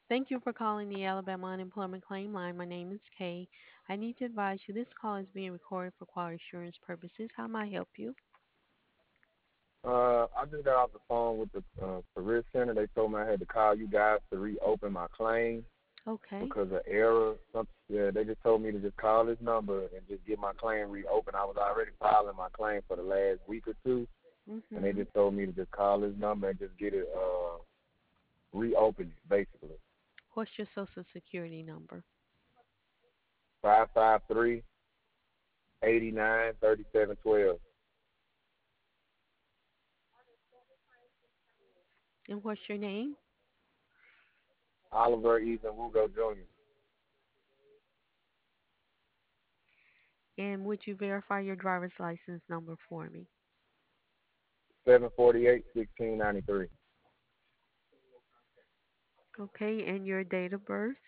Thank you for calling the Alabama Unemployment Claim Line. My name is Kay. I need to advise you this call is being recorded for quality assurance purposes. How may I help you? I just got off the phone with the career center. They told me I had to call you guys to reopen my claim Okay. because of error. Yeah, they just told me to just call this number and just get my claim reopened. I was already filing my claim for the last week or two, and they Mm-hmm. just told me to just call this number and just get it reopened, basically. What's your social security number? 553-89-3712. And what's your name? Oliver Ethan Wugo Jr. And would you verify your driver's license number for me? 748-1693. Okay, and your date of birth?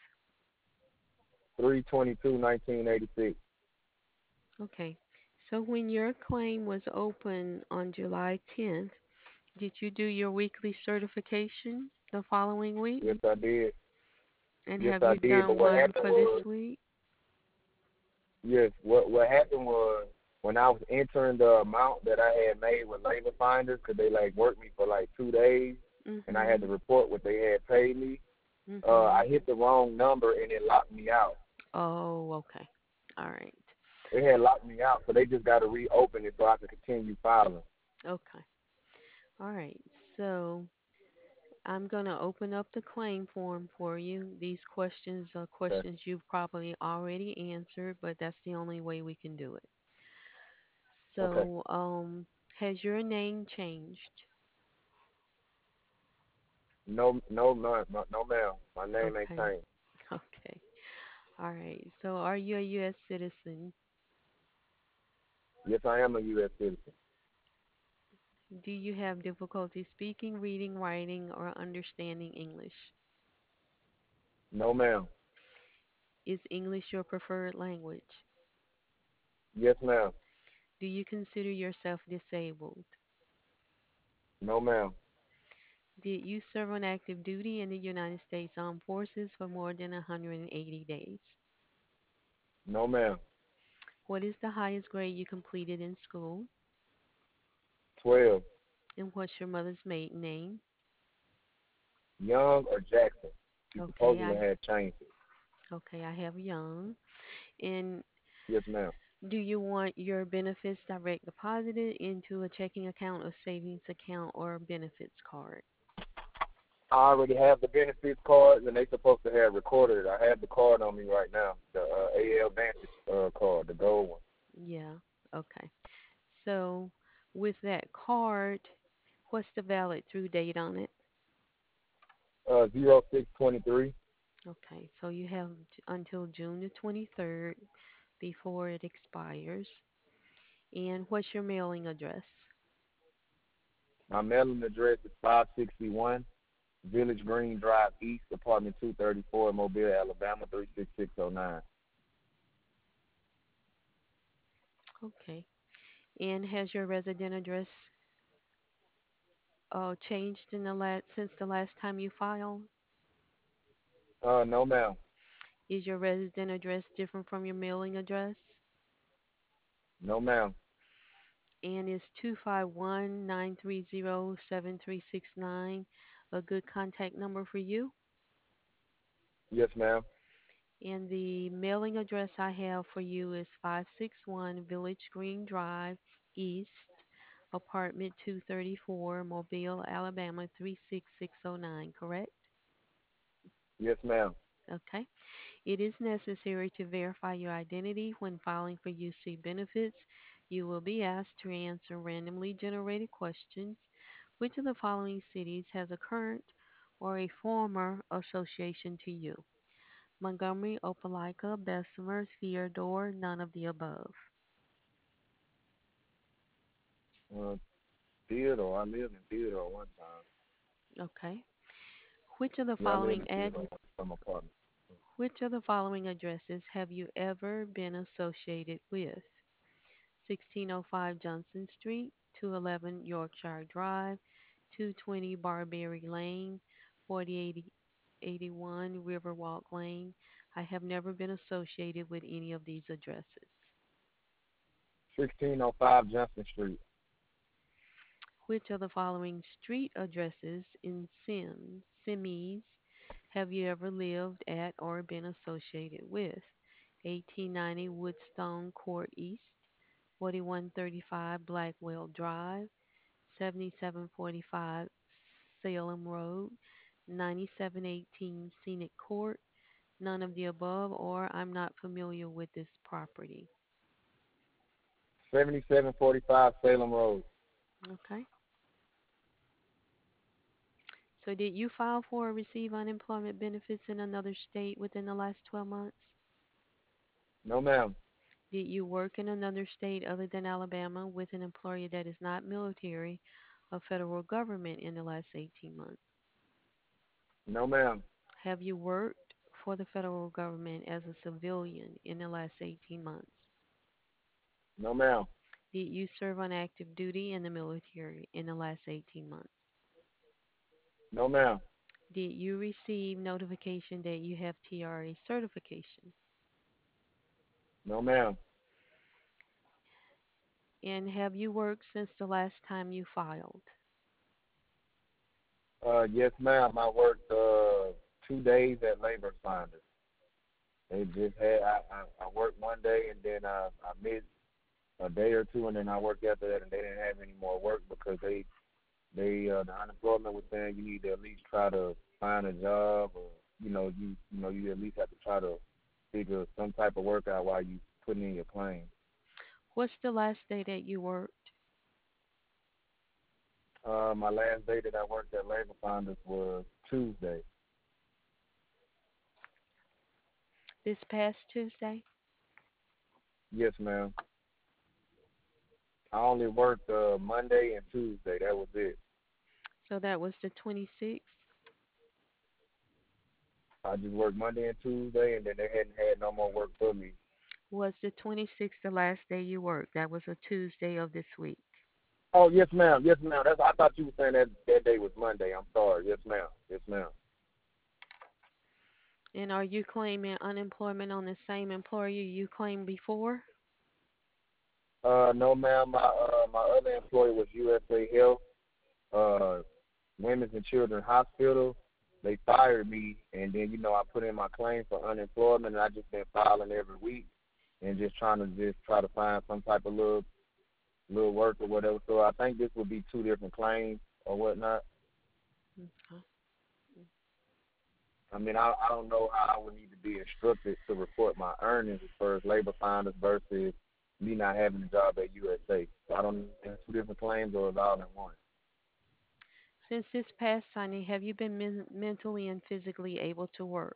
3/22/1986. Okay. So when your claim was open on July 10th, did you do your weekly certification the following week? Yes, I did. And Yes, have I you did. But done what one happened for this was, week? yes, what happened was when I was entering the amount that I had made with Labor Finders, because they like worked me for like 2 days, and I had Mm-hmm. to report what they had paid me. Mm-hmm. I hit the wrong number and it locked me out. Oh, okay. All right. It had locked me out, so they just got to reopen it so I can continue filing. Okay. All right. So I'm going to open up the claim form for you. These questions are Okay. questions you've probably already answered, but that's the only way we can do it. Okay. So, has your name changed? No, no, no, no, no, ma'am. My name ain't Okay. changed. Okay. All right. So, are you a U.S. citizen? Yes, I am a U.S. citizen. Do you have difficulty speaking, reading, writing, or understanding English? No, ma'am. Is English your preferred language? Yes, ma'am. Do you consider yourself disabled? No, ma'am. Did you serve on active duty in the United States Armed Forces for more than 180 days? No, ma'am. What is the highest grade you completed in school? 12. And what's your mother's maiden name? Young or Jackson? She Okay, supposedly I had changed it. okay, I have Young. And Yes, ma'am. do you want your benefits direct deposited into a checking account, a savings account, or a benefits card? I already have the benefits cards, and they supposed to have recorded it. I have the card on me right now, the AL Vantage card, the gold one. Yeah. Okay. So with that card, what's the valid through date on it? 0623. Okay, so you have until June the 23rd before it expires. And what's your mailing address? My mailing address is 561 Village Green Drive East, apartment 234, Mobile, Alabama 36609. Okay. And has your resident address changed in the since the last time you filed? No, ma'am. Is your resident address different from your mailing address? No, ma'am. And is 251-930-7369 a good contact number for you? Yes, ma'am. And the mailing address I have for you is 561 Village Green Drive East, apartment 234, Mobile, Alabama 36609, correct? Yes, ma'am. Okay. It is necessary to verify your identity when filing for UC benefits. You will be asked to answer randomly generated questions. Which of the following cities has a current or a former association to you? Montgomery, Opelika, Bessemer, Theodore, none of the above. Uh, Theodore. I lived in Theodore one time. Okay. Which of the Yeah, I lived following in ad Theodore some apartment. which of the following addresses have you ever been associated with? 1605 Johnson Street, 211 Yorkshire Drive, 220 Barberry Lane, 4080. 81 Riverwalk Lane. I have never been associated with any of these addresses. 1605 Johnson Street. Which of the following street addresses in Sims have you ever lived at or been associated with? 1890 Woodstone Court East, 4135 Blackwell Drive, 7745 Salem Road, 9718 Scenic Court, none of the above, or I'm not familiar with this property. 7745 Salem Road. Okay. So, did you file for or receive unemployment benefits in another state within the last 12 months? No, ma'am. Did you work in another state other than Alabama with an employer that is not military or federal government in the last 18 months? No, ma'am. Have you worked for the federal government as a civilian in the last 18 months? No, ma'am. Did you serve on active duty in the military in the last 18 months? No, ma'am. Did you receive notification that you have TRA certification? No, ma'am. And have you worked since the last time you filed? Yes, ma'am. I worked 2 days at Labor Finders. They just had I worked one day and then I missed a day or two and then I worked after that and they didn't have any more work because they the unemployment was saying you need to at least try to find a job or you at least have to try to figure some type of work out while you putting in your claim. What's the last day that you worked? My last day that I worked at Labor Finders was Tuesday. This past Tuesday? Yes, ma'am. I only worked Monday and Tuesday. That was it. So that was the 26th? I just worked Monday and Tuesday, and then they hadn't had no more work for me. Was the 26th the last day you worked? That was a Tuesday of this week. Oh, yes, ma'am. Yes, ma'am. I thought you were saying that day was Monday. I'm sorry. Yes, ma'am. Yes, ma'am. And are you claiming unemployment on the same employer you claimed before? No, ma'am. My other employer was USA Health, uh, Women's and Children Hospital. They fired me, and then I put in my claim for unemployment, and I just been filing every week, and just trying to try to find some type of little work or whatever. So I think this would be two different claims or whatnot. Okay. I mean, I don't know how I would need to be instructed to report my earnings as far as labor finders versus me not having a job at USA. So I don't know if it's two different claims or it's all in one. Since this past Sunday, have you been mentally and physically able to work?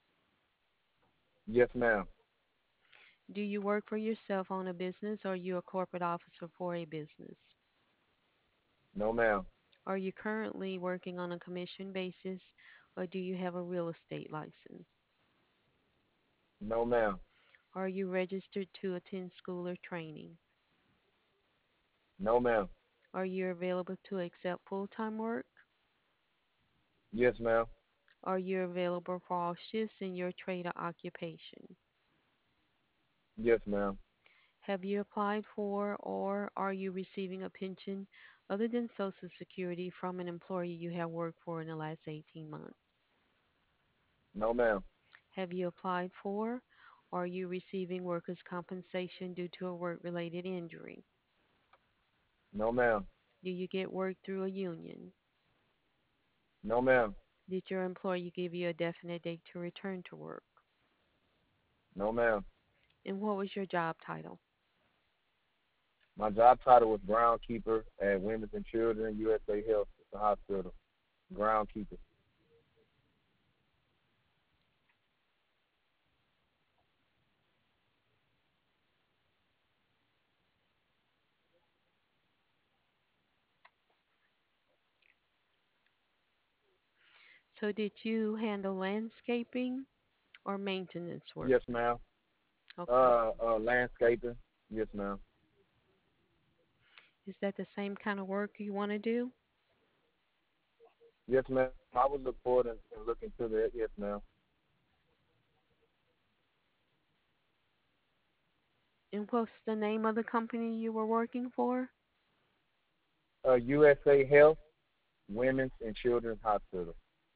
Yes, ma'am. Do you work for yourself on a business or are you a corporate officer for a business? No, ma'am. Are you currently working on a commission basis or do you have a real estate license? No, ma'am. Are you registered to attend school or training? No, ma'am. Are you available to accept full time work? Yes, ma'am. Are you available for all shifts in your trade or occupation? Yes, ma'am. Have you applied for or are you receiving a pension other than Social Security from an employer you have worked for in the last 18 months? No, ma'am. Have you applied for or are you receiving workers' compensation due to a work related injury? No, ma'am. Do you get work through a union? No, ma'am. Did your employer give you a definite date to return to work? No, ma'am. And what was your job title? My job title was groundkeeper at Women's and Children USA Health, the hospital. Groundkeeper. So, did you handle landscaping or maintenance work? Yes, ma'am. Okay. Landscaping. Yes, ma'am. Is that the same kind of work you want to do? Yes, ma'am. I would look forward and look into that. Yes, ma'am. And what's the name of the company you were working for? USA Health Women's and Children's Hospital.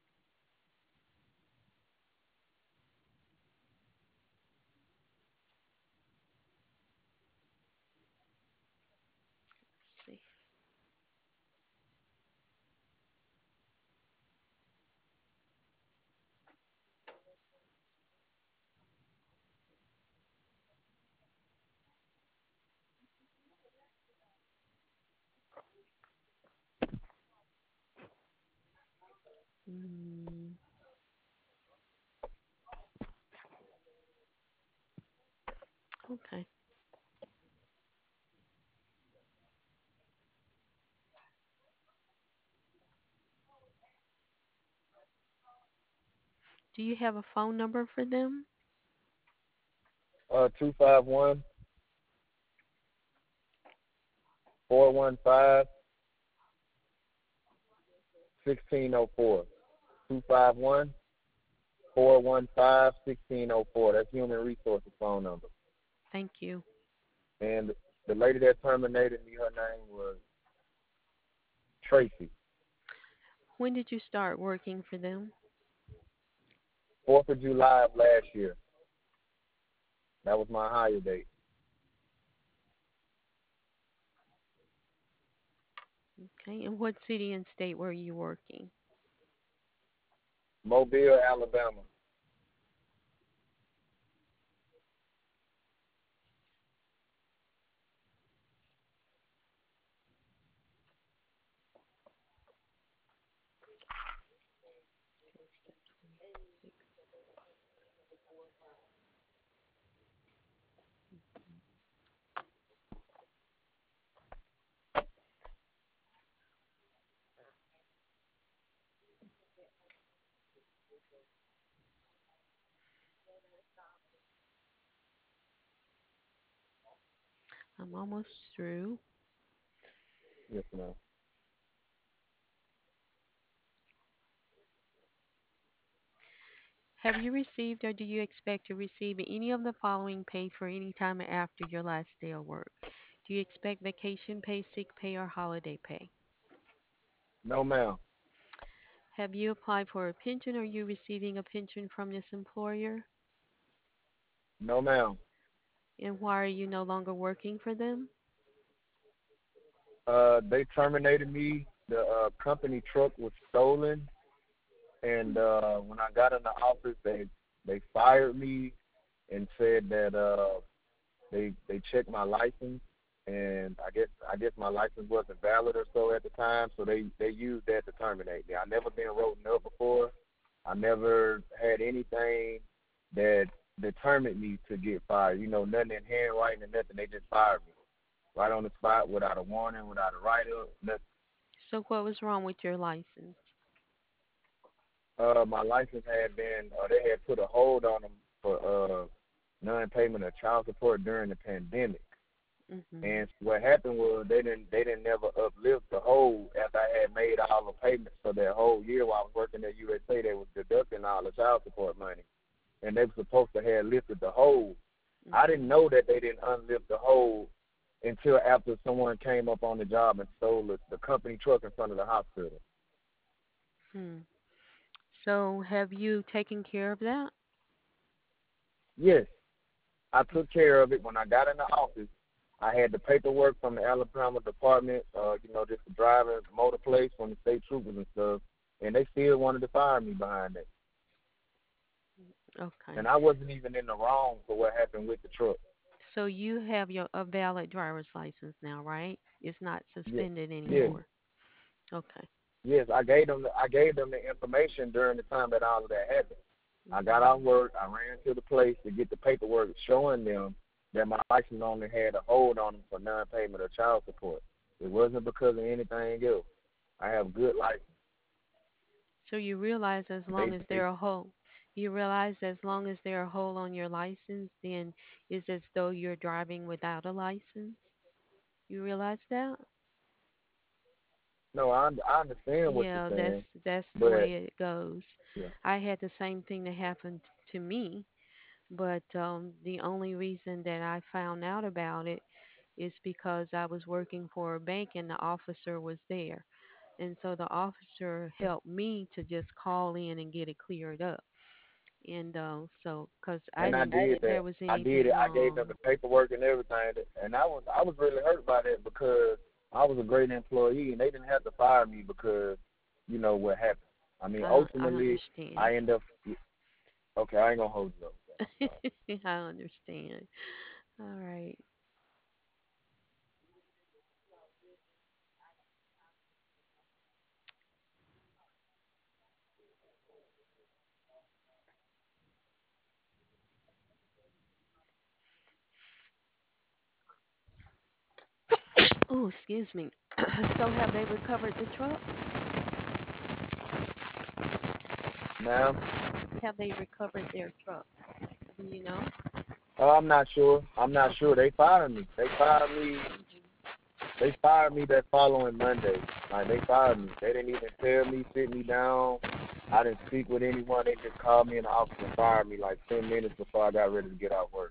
Let's see. Mm, okay. Do you have a phone number for them? 251 415 1604. 251 415 1604. That's Human Resources phone number. Thank you. And the lady that terminated me, her name was Tracy. When did you start working for them? 4th of July of last year. That was my hire date. Okay. And what city and state were you working? Mobile, Alabama. I'm almost through. Yes, ma'am. Have you received or do you expect to receive any of the following paid for any time after your last day of work? Do you expect vacation pay, sick pay, or holiday pay? No, ma'am. Have you applied for a pension or are you receiving a pension from this employer? No, ma'am. And why are you no longer working for them? They terminated me. The company truck was stolen, and when I got in the office, they fired me and said that they checked my license, and I guess my license wasn't valid or so at the time, so they used that to terminate me. I never been written up before. I never had anything that determined me to get fired. You know, nothing in handwriting or nothing. They just fired me right on the spot without a warning, without a write up. Nothing. So, what was wrong with your license? My license had been, they had put a hold on them for non-payment of child support during the pandemic. Mm-hmm. And what happened was they didn't never uplift the hold after I had made all the payments for that whole year while I was working at USA. They was deducting all the child support money, and they were supposed to have lifted the hold. I didn't Mm-hmm. know that they didn't unlift the hold until after someone came up on the job and stole the company truck in front of the hospital. Hmm. So, have you taken care of that? Yes, I took care of it when I got in the office. I had the paperwork from the Alabama Department, just the driving motor place from the state troopers and stuff, and they still wanted to fire me behind that. Okay. And I wasn't even in the wrong for what happened with the truck. So you have your a valid driver's license now, right? It's not Yes, suspended yes, anymore. Okay. yes. I gave them the information during the time that all of that happened. I got off Mhm. work. I ran to the place to get the paperwork showing them that my license only had a hold on them for non-payment of child support. It wasn't because of anything else. I have good license. So you realize as long as They they're a whole, you realize as long as they're a whole on your license, then it's as though you're driving without a license. You realize that? No, I understand what you're Yeah, saying, that's the but way it goes. yeah, I had the same thing that happened to me, but the only reason that I found out about it is because I was working for a bank and the officer was there. And so the officer helped me to just call in and get it cleared up. And so, because I and I didn't think did that. there was I did anything it. I gave them wrong. the paperwork and everything, and I was really hurt by that because I was a great employee, and they didn't have to fire me because what happened. I mean, I ultimately, understand. I end up. Okay, I ain't gonna hold you up. I'm sorry. I understand. All right. Oh, excuse me. So have they recovered the truck? Now, Have they recovered their truck? Do you know? I'm not sure. I'm not Okay. sure. They fired me. They fired me. They fired me that following Monday. Like they fired me. They didn't even tell me, sit me down. I didn't speak with anyone. They just called me in the office and fired me like 10 minutes before I got ready to get off work.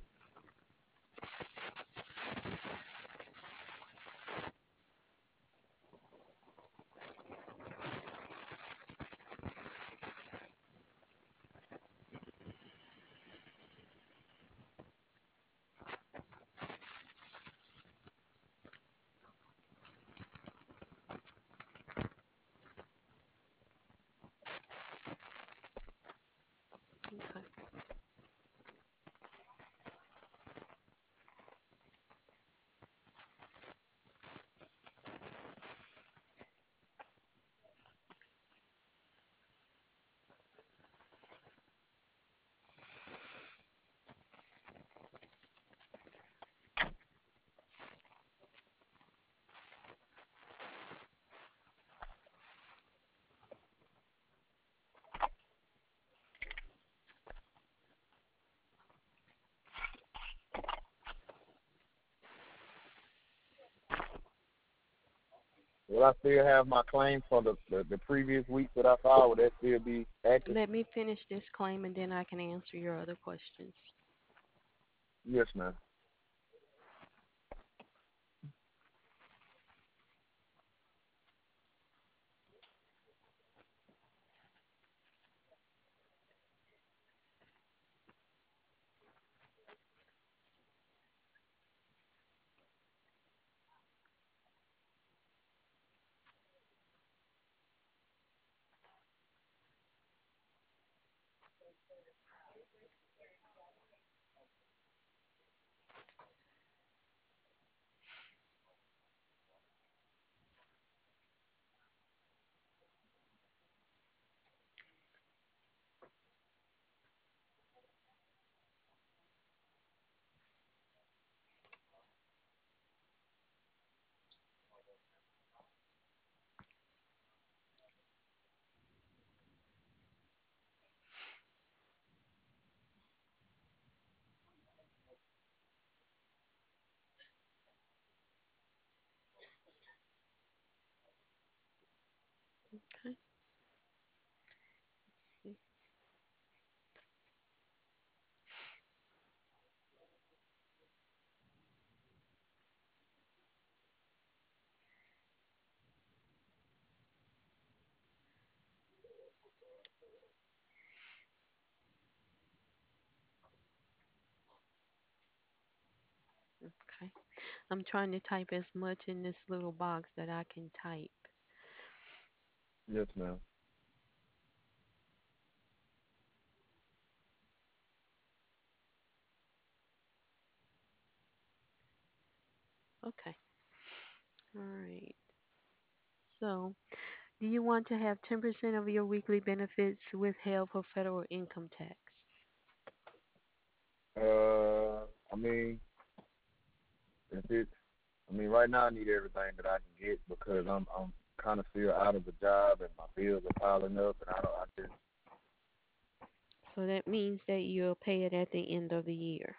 Okay. Will I still have my claim for the previous week that I filed? Will that still be active? Let me finish this claim and then I can answer your other questions. Yes, ma'am. Okay. Let's see. Okay. I'm trying to type as much in this little box that I can type. Yes, ma'am. Okay. All right. So, do you want to have 10% of your weekly benefits withheld for federal income tax? I mean, if it, I mean, right now I need everything that I can get because I'm kind of still out of the job and my bills are piling up and I don't. I just So that means that you'll pay it at the end of the year.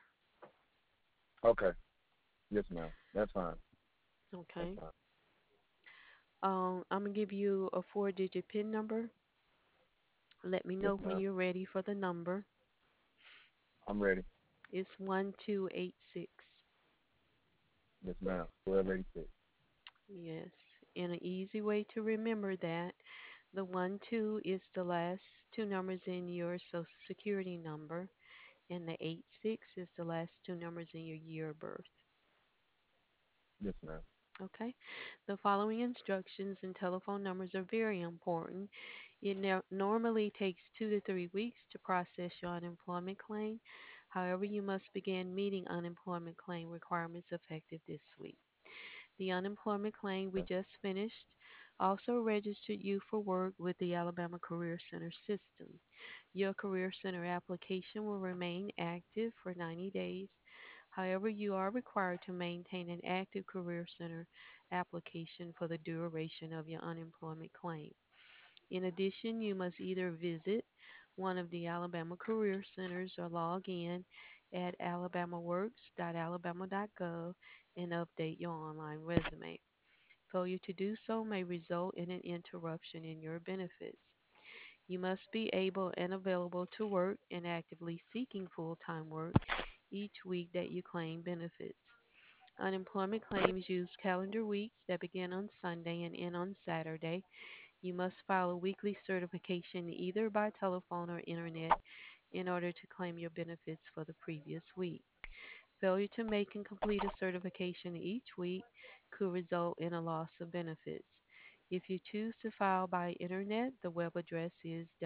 okay. Yes, ma'am. That's fine. That's Okay. fine. I'm gonna give you a four-digit PIN number. Let me Yes, know when ma'am. you're ready for the number. I'm ready. It's 1286. Yes, ma'am. 1286. Yes. And an easy way to remember that the 12 is the last two numbers in your social security number, and the 86 is the last two numbers in your year of birth. Yes, ma'am. Okay? The following instructions and telephone numbers are very important. It normally takes 2 to 3 weeks to process your unemployment claim. However, you must begin meeting unemployment claim requirements effective this week. The unemployment claim we Okay. just finished also registered you for work with the Alabama Career Center system. Your Career Center application will remain active for 90 days. However, you are required to maintain an active Career Center application for the duration of your unemployment claim. In addition, you must either visit one of the Alabama Career Centers or log in at alabamaworks.alabama.gov and update your online resume. Failure to do so may result in an interruption in your benefits. You must be able and available to work and actively seeking full time work each week that you claim benefits. Unemployment claims use calendar weeks that begin on Sunday and end on Saturday. You must file a weekly certification either by telephone or internet in order to claim your benefits for the previous week. Failure to make and complete a certification each week could result in a loss of benefits. If you choose to file by internet, the web address is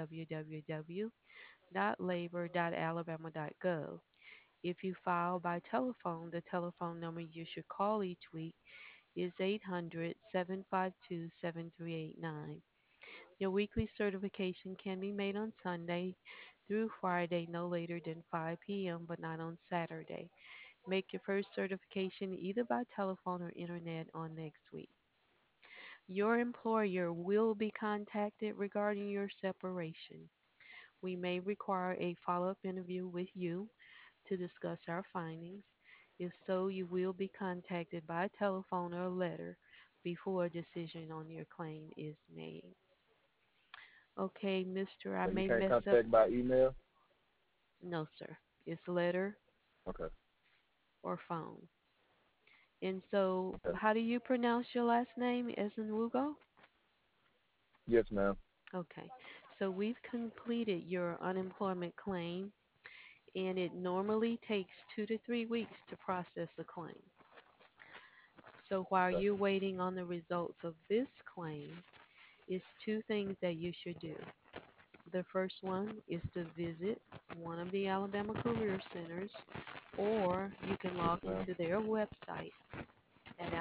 www.labor.alabama.gov. If you file by telephone, the telephone number you should call each week is 800-752-7389. Your weekly certification can be made on Sunday through Friday no later than 5 p.m., but not on Saturday. Make your first certification either by telephone or internet on next week. Your employer will be contacted regarding your separation. We may require a follow up interview with you to discuss our findings. If so, you will be contacted by telephone or letter before a decision on your claim is made. Okay, Mister, I So you may can't mess up. contact by email? No, sir. It's letter Okay. or phone. And so, Okay. how do you pronounce your last name? As in Wugo? Yes, ma'am. Okay. So, we've completed your unemployment claim, and it normally takes 2 to 3 weeks to process a claim. So, while Okay. you're waiting on the results of this claim, it's two things that you should do. The first one is to visit one of the Alabama Career Centers, or you can Yes, log ma'am. into their website at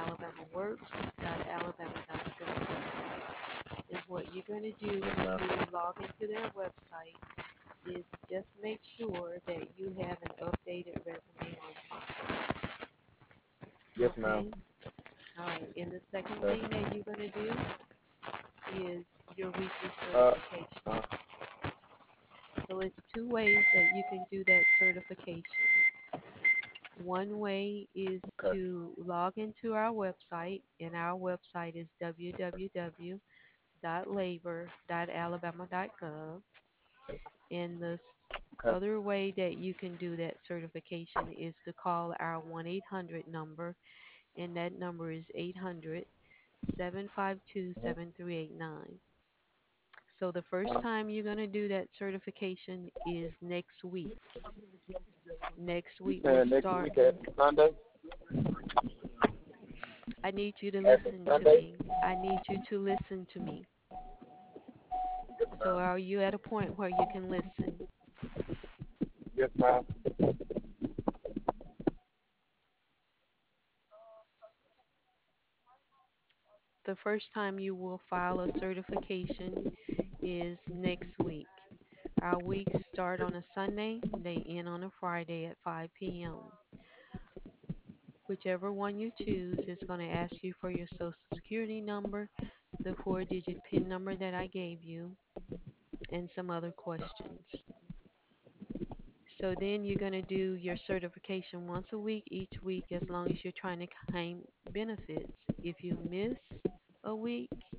alabamaworks.alabama.gov. And what you're going to do Yes, when ma'am. you log into their website is just make sure that you have an updated resume on file. Yes, ma'am. Okay? All right. And the second Okay. thing that you're going to do is your weekly Uh, certification. uh, So it's two ways that you can do that certification. One way is okay. to log into our website, and our website is www.labor.alabama.gov. And the Okay. other way that you can do that certification is to call our 1 800 number, and that number is 800 752 Mhm. 7389. So the first time you're going to do that certification is next week. Next You week will saying next start. week after Sunday? I need you to After listen to Sunday? me. I need you to listen to me. Yes, So ma'am. are you at a point where you can listen? Yes, ma'am. The first time you will file a certification is next week. Our weeks start on a Sunday, they end on a Friday at 5 p.m. Whichever one you choose is going to ask you for your social security number, the four-digit PIN number that I gave you, and some other questions. So then you're going to do your certification once a week, each week, as long as you're trying to claim benefits. If you miss a week,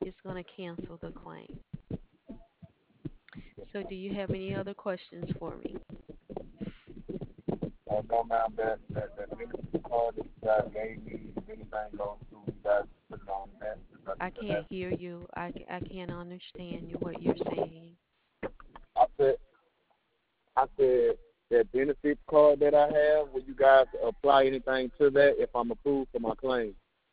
it's going to cancel the claim. So, do you have any other questions for me? No, ma'am, that benefit card that you guys gave me, if anything goes through, you guys put it on that. I can't hear you. I can't understand you what you're saying. I said, I said that benefit card that I have, will you guys apply anything to that if I'm approved for my claim?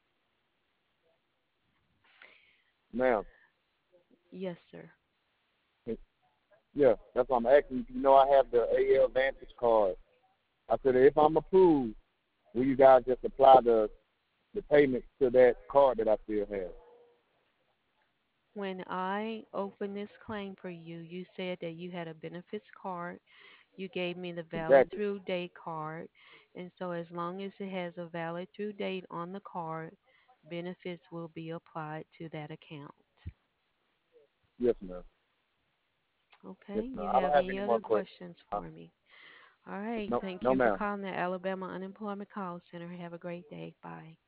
Ma'am, Yes, sir. yeah, that's what I'm asking. You know, I have the AL Vantage card. I said, if I'm approved, will you guys just apply the payment to that card that I still have? When I opened this claim for you, you said that you had a benefits card. You gave me the valid Exactly. through date card. And so, as long as it has a valid through date on the card, benefits will be applied to that account. Yes, ma'am. Okay. Yes, ma'am. You I don't have have any any other more questions. questions for me? All right. No, Thank no, you for ma'am. calling the Alabama Unemployment Call Center. Have a great day. Bye.